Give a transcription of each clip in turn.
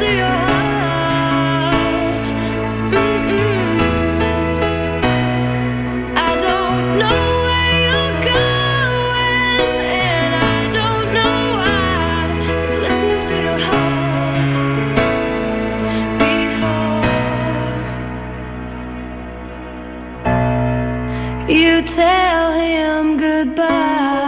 your heart. I don't know where you're going, and I don't know why. Listen to your heart before you tell him goodbye.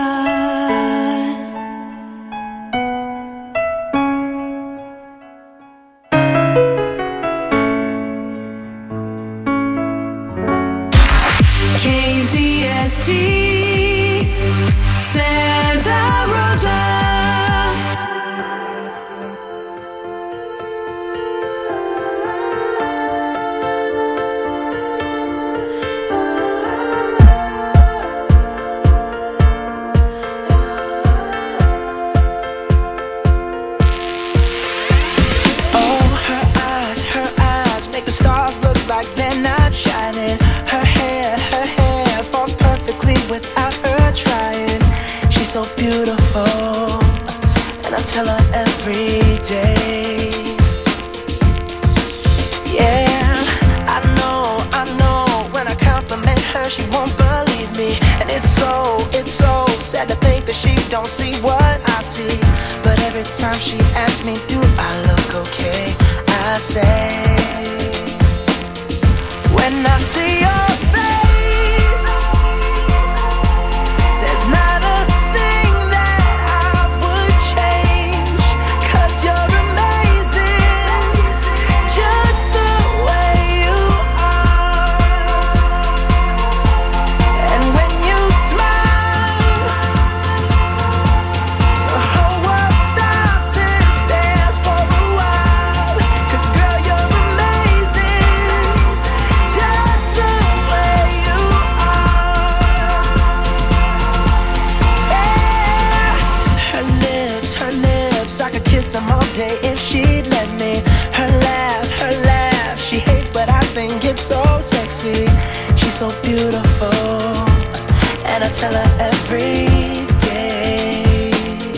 KZST Santa Rosa. Her eyes make the stars look like they're not shining. Her hair falls perfectly without her trying. She's so beautiful, and I tell her every day. Yeah, I know, when I compliment her, she won't believe me. And it's so sad to think that she don't see what I see. But every time she asks me, do I look okay? I say, when I see your face, there's not a thing that I would change. 'Cause you're amazing, just the way you are. And when you smile, the whole world stops and stares for a while. 'Cause girl, you're amazing, just the way you are. Yeah. Her lips, I could kiss them all day if she'd let me. Her laugh, she hates but I think it's so sexy. She's so beautiful, and I tell her every day.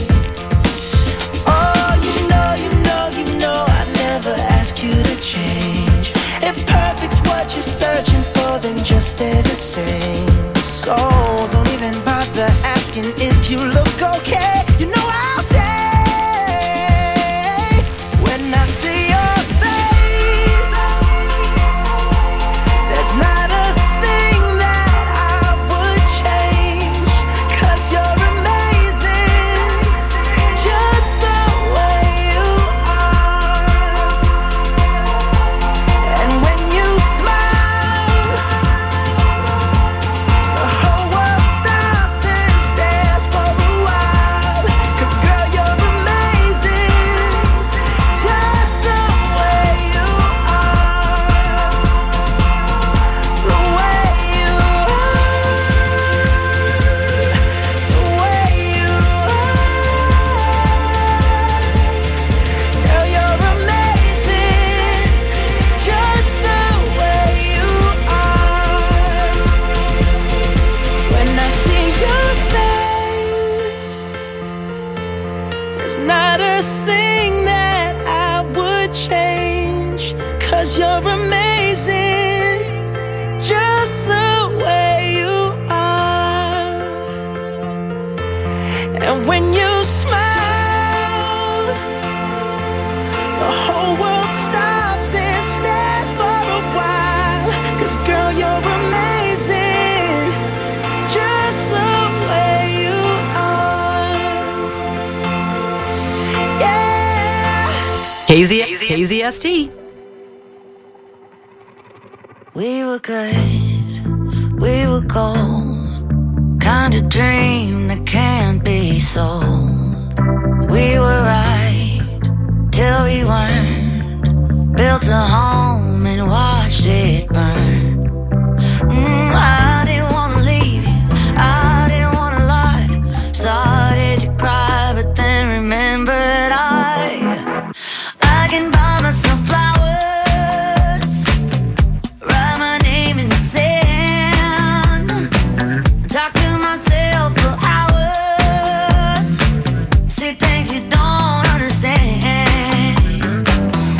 Oh, you know, I never ask you to change. If perfect's what you're searching for, then just stay the same. So don't even bother asking if you look okay. You know I'll say, when I see your face, there's not a thing that I would change. 'Cause you're amazing, just the way you are. And when you smile, the whole world stops and stares for a while. 'Cause girl, you're amazing, just the way you are. The way you are. The way you are. Girl, you're amazing, just the way you are. When I see your face, there's not a thing that I would change. 'Cause you're amazing, just the way you are. And when you smile, the whole world stops and stares for a while. 'Cause girl, you're amazing, just the way you are. Yeah. KZST. We were good, we were gold, kind of dream that can't be sold. We were right till we weren't, built a home and watched it burn. I didn't wanna leave you, I didn't wanna lie. Started to cry, but then remembered I can buy myself flowers, write my name in the sand, talk to myself for hours, see things you don't understand.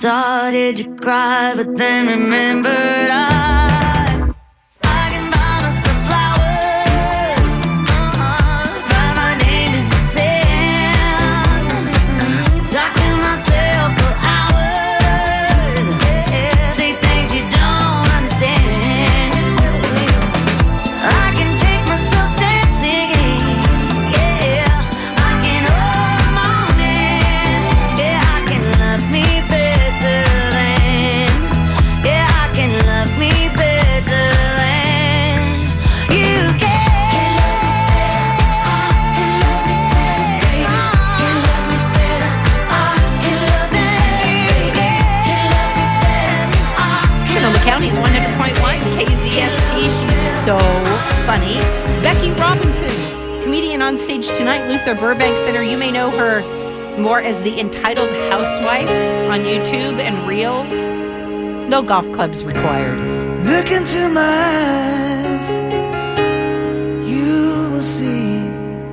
started to cry, but then remembered I can buy myself flowers, write my name in the sand, talk to myself for hours, say things you don't understand. I can take myself dancing, yeah, I can hold my hand, yeah, I can love me better than, yeah, I can love me better than you can. Can love me better, I can love me better, Sonoma County's 100.1 KZST. She's so funny. Becky Robinson, comedian on stage tonight, Luther Burbank Center. You may know her more as the entitled housewife on YouTube and Reels. No golf clubs required. Look into my eyes, you will see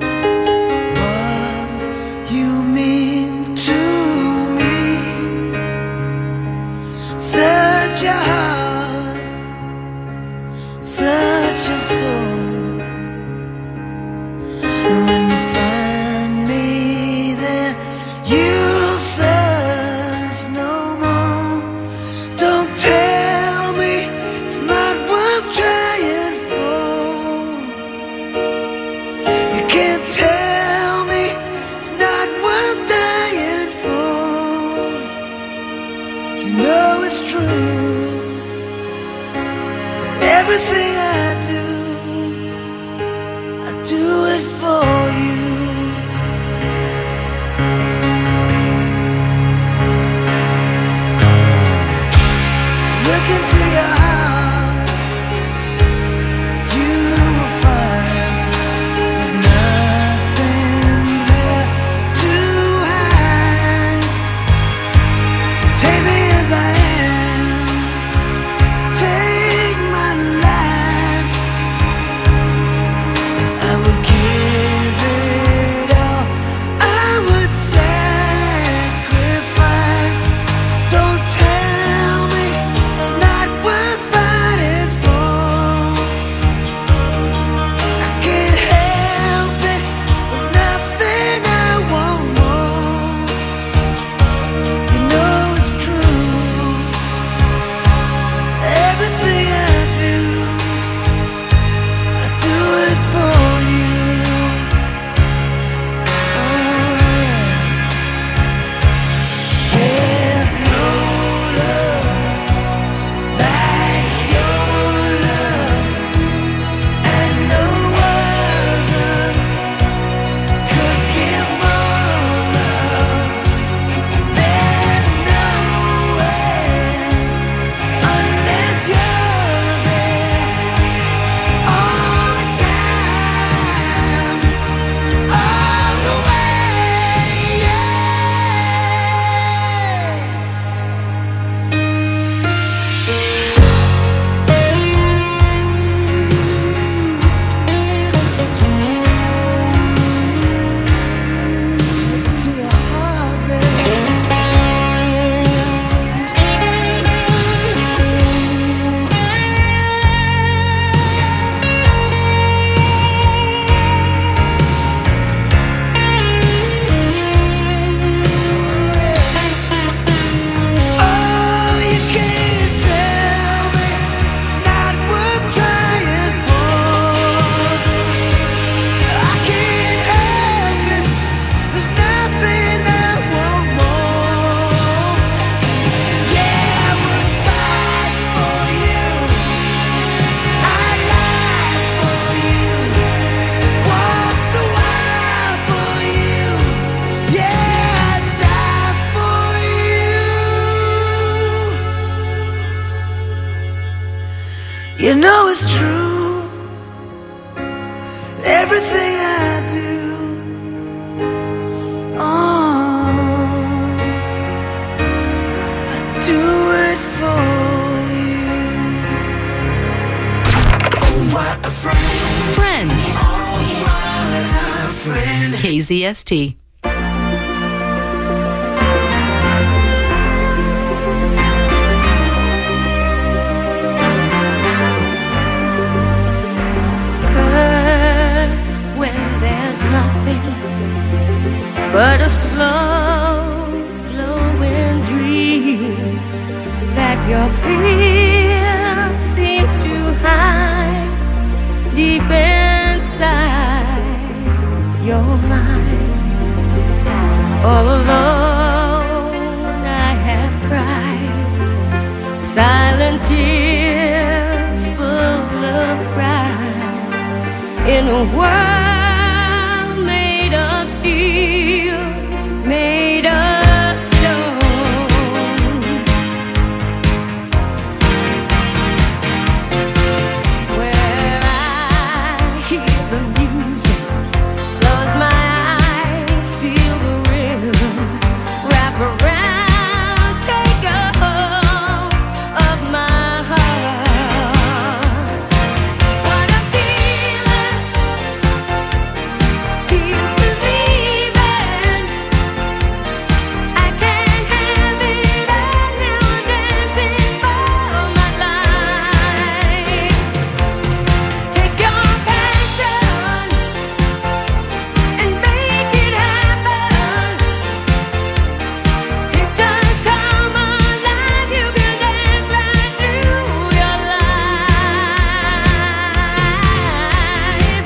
what you mean to me. Such a heart, such a soul. And when you find me there, you'll search no more. Don't tell me it's not worth trying for. You can't tell me it's not worth dying for. You know it's true. Everything I do it for you. Look into your heart, you will find there's nothing there to hide. Take me as I am, take my life. I would give it all, I would sacrifice. Don't tell me it's not worth fighting for. I can't help it, there's nothing I want more. You know it's true. Everything I do it for you. There's no love like your love, and no other could give more love. There's no way unless you're there all the time, all the way, yeah. To your heart, baby. Oh, you can't tell me it's not worth trying for. I can't help it, there's nothing I want more. Yeah, I would fight for you, I lie for you, walk the wire for you. Yeah, I'd die for you. You know it's true. Everything I do, I do it for you. What a friend. Friends. Oh, what a friend. KZST. but a slow glowing dream that your fear seems to hide deep inside your mind. All alone I have cried silent tears full of pride in a world made of steel, made of stone. Where I hear the music, close my eyes, feel the rhythm, wrap around, take a hold of my heart. What a feeling, feels believing. I can't have it all now, I'm dancing for my life. Take your passion and make it happen. Pictures come alive, you can dance right through your life.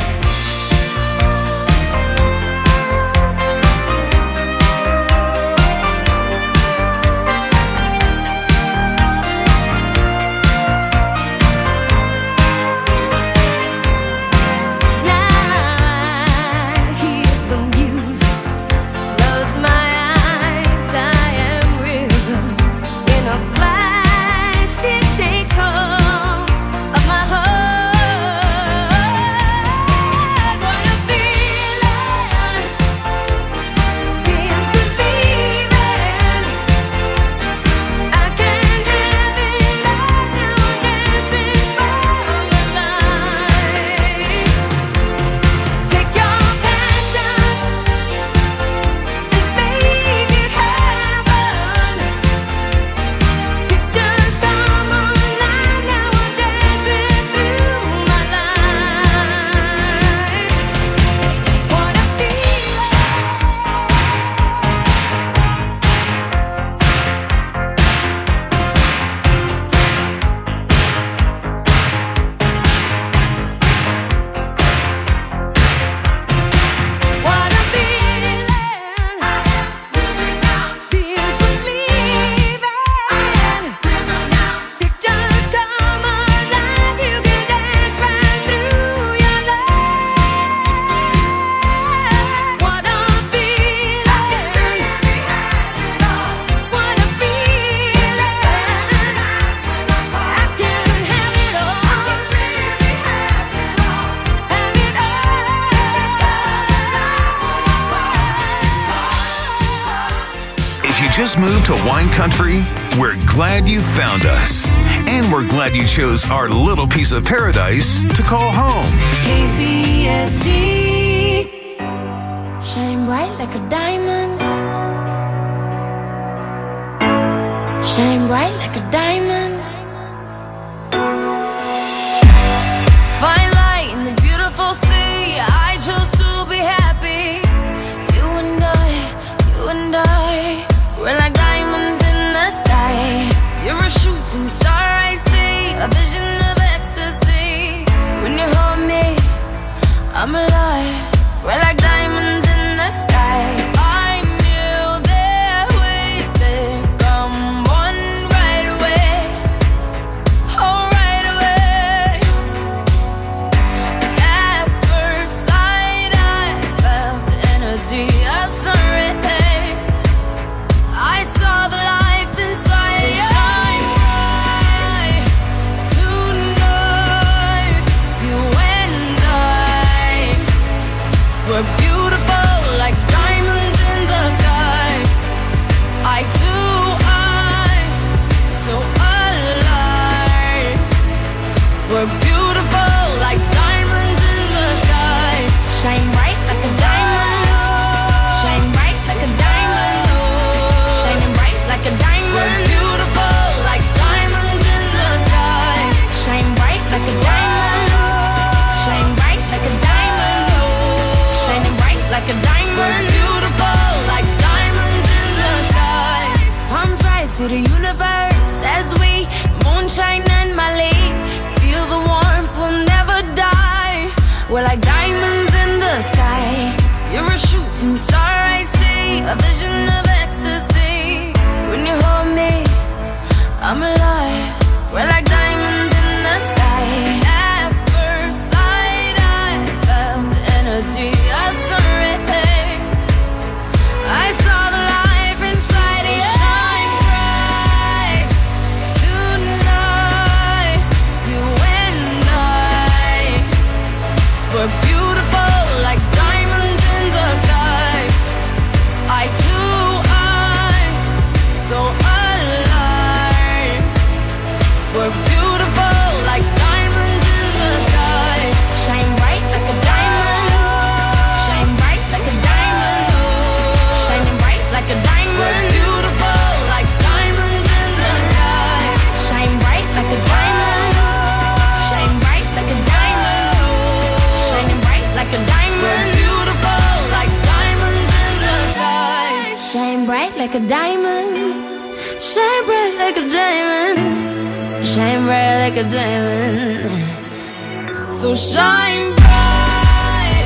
Now I hear the music, close my eyes, I am rhythm. In a flash, it takes hold of my heart. What a feeling, feels believing. I can't have it all now, I'm dancing for my life. Take your passion and make it happen. Pictures come alive, now I'm dancing through my life. What a feeling. What a feeling. Music now, feels believing. Pictures come alive, you can dance right through your life. What a feeling. What a feeling. I can have it all. Have it all. If you just moved to wine country, we're glad you found us. And we're glad you chose our little piece of paradise to call home. KZSD. Shine bright like a diamond. Shine bright like a diamond. Fine light in the beautiful sea. I chose to be happy. You and I, we're like diamonds in the sky. You're a shooting star, I see, a vision of ecstasy. When you hold me, I'm alive. We're like diamonds in the sky. I knew that we'd become one right away. Oh, right away. At first sight, I felt the energy of sun rays. I saw the life inside you. Shine bright tonight, you and I. Shine bright like a diamond. Shine bright like a diamond. Shine bright like a diamond. So shine bright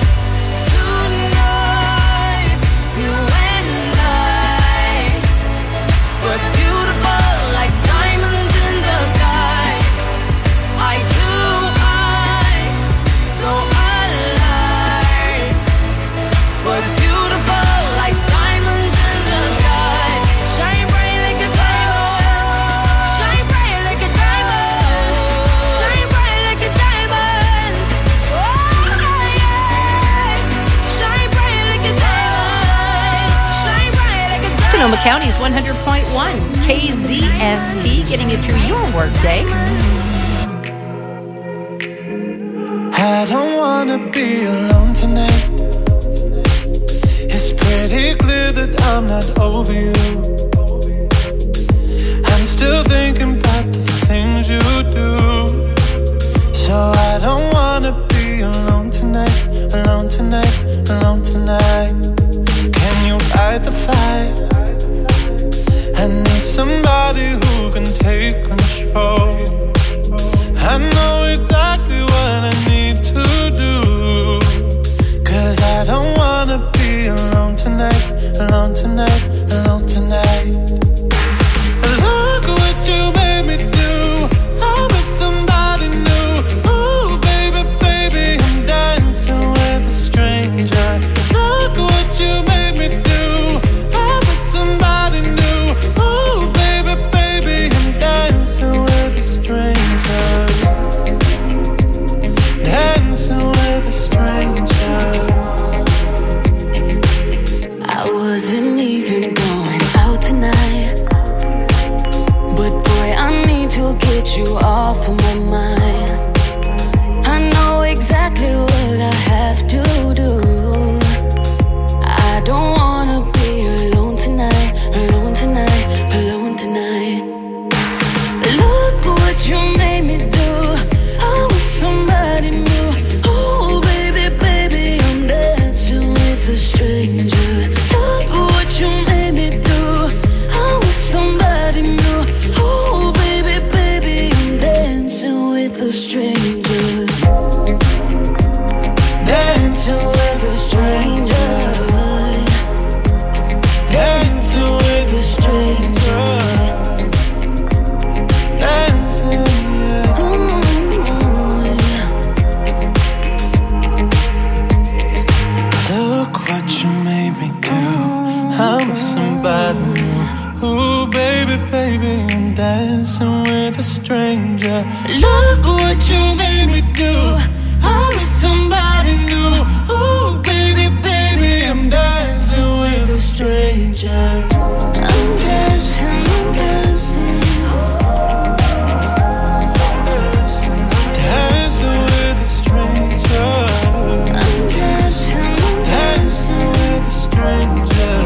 tonight. You and I. We're beautiful like diamonds in the sky. Eye to eye, so alive. We're beautiful like diamonds in the sky. Shine bright like a diamond. Shine bright like a diamond. Shine bright like a diamond. Oh yeah. Shine bright like a diamond. Shine bright like a diamond. Sonoma County's 100.1 KZST, getting you through your workday. I don't wanna be alone tonight. It's pretty clear that I'm not over you. I'm still thinking about the things you do. So I don't wanna be alone tonight. Alone tonight, alone tonight. Can you light the fire? I need somebody who can take control. I know exactly what I need to do. 'Cause I don't wanna be alone tonight. Alone tonight, alone tonight. Look what you made me do. I'm with somebody new. Ooh, baby, baby, I'm dancing with a stranger. Look what you made me do. I'm with somebody new. Ooh, baby, baby, I'm dancing with a stranger. Dancing with a stranger. I wasn't even going out tonight, but boy, I need to get you off of my mind. I know exactly what I have to do. I don't wanna be alone tonight. Alone tonight, alone tonight. Look what you made me do. I was somebody new. Oh baby, baby, I'm dancing with a stranger. Look what you made me do. I was somebody new. Oh baby, baby, I'm dancing with a stranger. Dancing with a stranger. Dancing with a stranger. Dancing, yeah. Look what you made me do. I'm with somebody new. Ooh, baby, baby, I'm dancing with a stranger. Look what you made me do. I'm with somebody new. Ooh, baby, baby, I'm dancing with a stranger. I'm dancing, I'm dancing. Dancing with a stranger. I'm dancing, I'm Dancing with a stranger.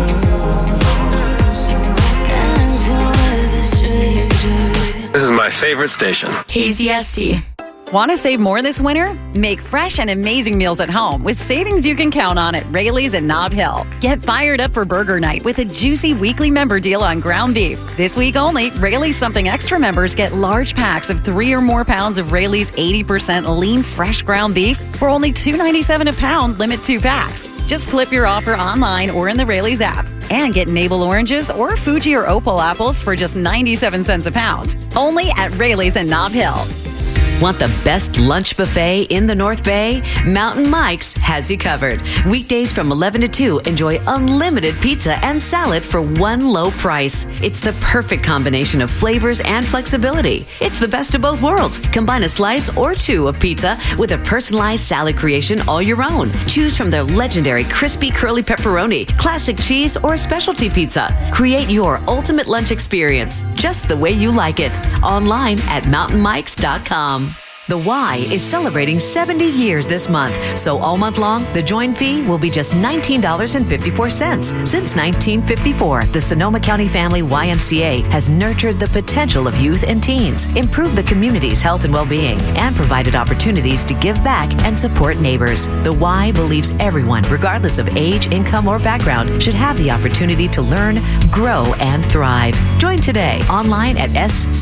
dancing with a stranger. This is my favorite station. KZST. Want to save more this winter? Make fresh and amazing meals at home with savings you can count on at Rayleigh's and Nob Hill. Get fired up for burger night with a juicy weekly member deal on ground beef. This week only, Rayleigh's Something Extra members get large packs of 3 or more pounds of Rayleigh's 80% lean fresh ground beef for only $2.97 a pound, limit 2 packs. Just clip your offer online or in the Rayleigh's app. And get Navel oranges or Fuji or Opal apples for just 97 cents a pound. Only at Rayleigh's and Nob Hill. Want the best lunch buffet in the North Bay? Mountain Mike's has you covered. Weekdays from 11 to 2, enjoy unlimited pizza and salad for one low price. It's the perfect combination of flavors and flexibility. It's the best of both worlds. Combine a slice or 2 of pizza with a personalized salad creation all your own. Choose from their legendary crispy curly pepperoni, classic cheese, or specialty pizza. Create your ultimate lunch experience just the way you like it. Online at mountainmikes.com. The Y is celebrating 70 years this month, so all month long, the join fee will be just $19.54. Since 1954, the Sonoma County Family YMCA has nurtured the potential of youth and teens, improved the community's health and well-being, and provided opportunities to give back and support neighbors. The Y believes everyone, regardless of age, income, or background, should have the opportunity to learn, grow, and thrive. Join today online at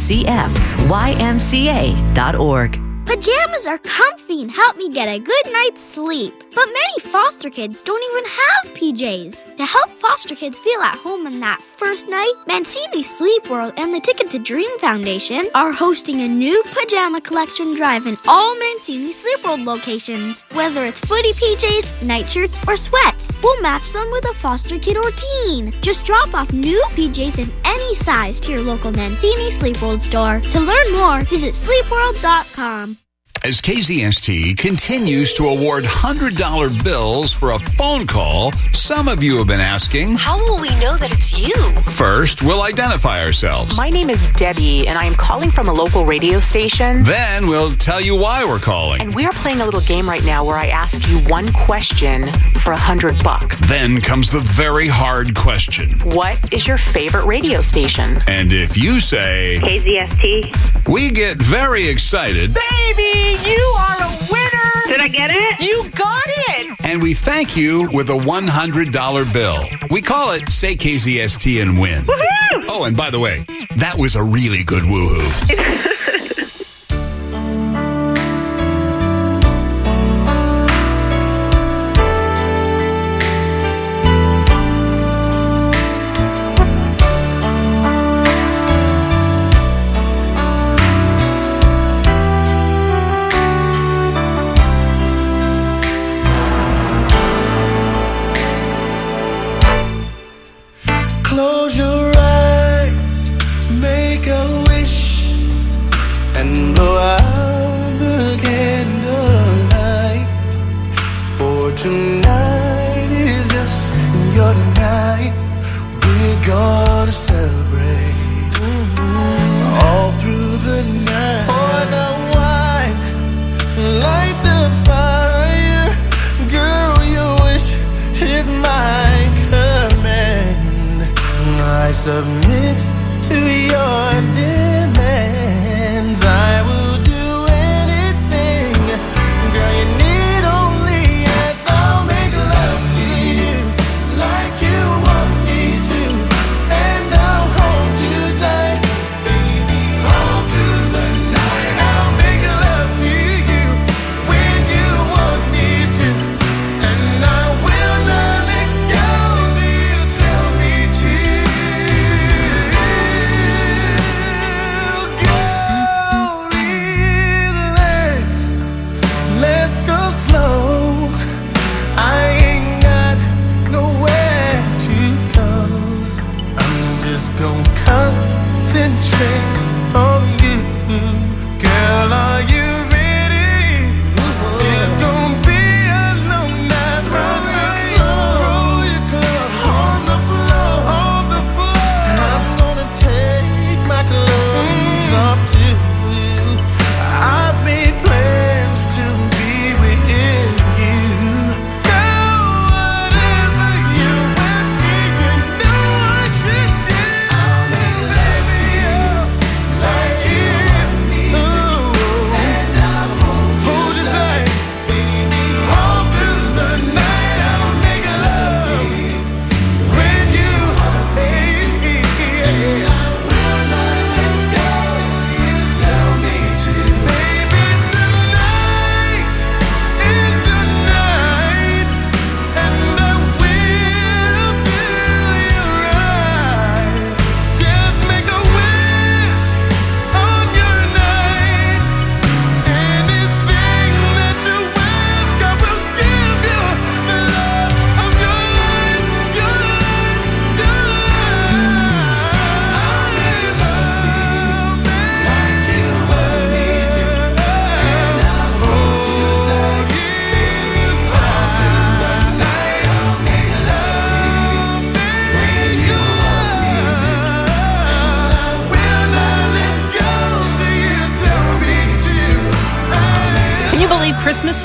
scfymca.org. Pajamas are comfy and help me get a good night's sleep. But many foster kids don't even have PJs. To help foster kids feel at home on that first night, Mancini Sleep World and the Ticket to Dream Foundation are hosting a new pajama collection drive in all Mancini Sleep World locations. Whether it's footy PJs, nightshirts, or sweats, we'll match them with a foster kid or teen. Just drop off new PJs in any size to your local Mancini Sleep World store. To learn more, visit sleepworld.com. As KZST continues to award $100 bills for a phone call, some of you have been asking, how will we know that it's you? First, we'll identify ourselves. My name is Debbie, and I am calling from a local radio station. Then we'll tell you why we're calling. And we are playing a little game right now where I ask you one question for $100. Then comes the very hard question. What is your favorite radio station? And if you say KZST, we get very excited. Baby! You are a winner! Did I get it? You got it! And we thank you with a $100 bill. We call it Say KZST and Win. Woohoo! Oh, and by the way, that was a really good woohoo. Close your eyes, make a wish, and blow out the candlelight. For tonight is just your night. We're gonna celebrate all through the night. Pour the wine, light the fire. Girl, your wish is my command. I submit to your demands. I will do anything. Girl, you need only ask. I'll make love to you like you want me to, and I'll hold you tight, baby, all through the night. I'll make love to you when you want me to, and I will not let go till you tell me to. Let's go slow. I ain't got nowhere to go. I'm just gonna concentrate on you. Girl, are you ready? It's gonna be a long night. Throw your clothes on the floor. I'm gonna take my clothes off too. I've made plans to be with you. Girl, whatever you want me, you know I can do. I'll make love to you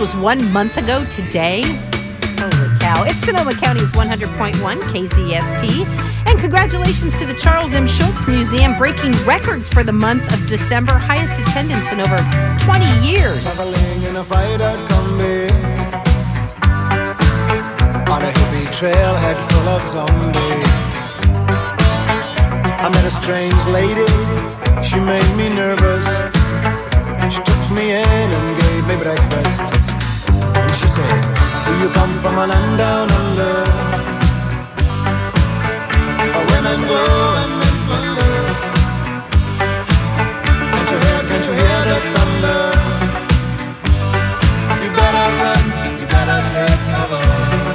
was 1 month ago today. Holy cow. It's Sonoma County's 100.1 KZST. And congratulations to the Charles M. Schultz Museum, breaking records for the month of December. Highest attendance in over 20 years. Traveling in a freighter combi on a hippie trailhead full of zombies. I met a strange lady, she made me nervous. She took me in and gave me breakfast. And she said, do you come from a land down under, where women go and men wonder? Can't you hear the thunder? You better run, you better take cover.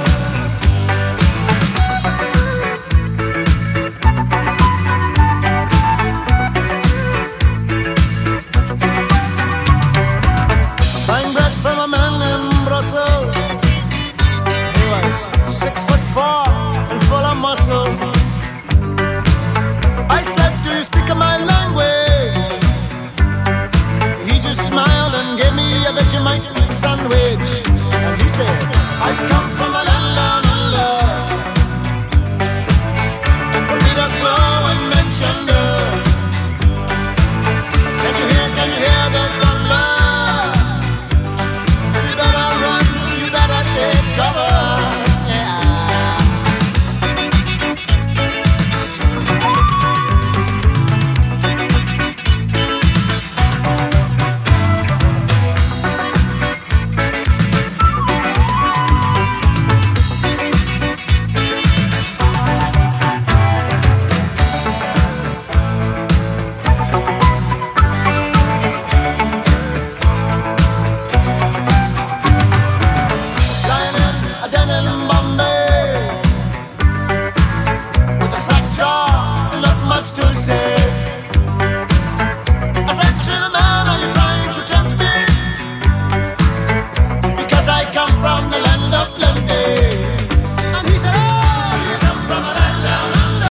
Buying bread from a man in Brussels. He was 6'4" and full of muscle. I said, do you speak my language? He just smiled and gave me a Vegemite sandwich. And he said, I come from a land down under, where Peter's flow and mentioned her. Can't you hear the thunder? You better run, you better take cover. To say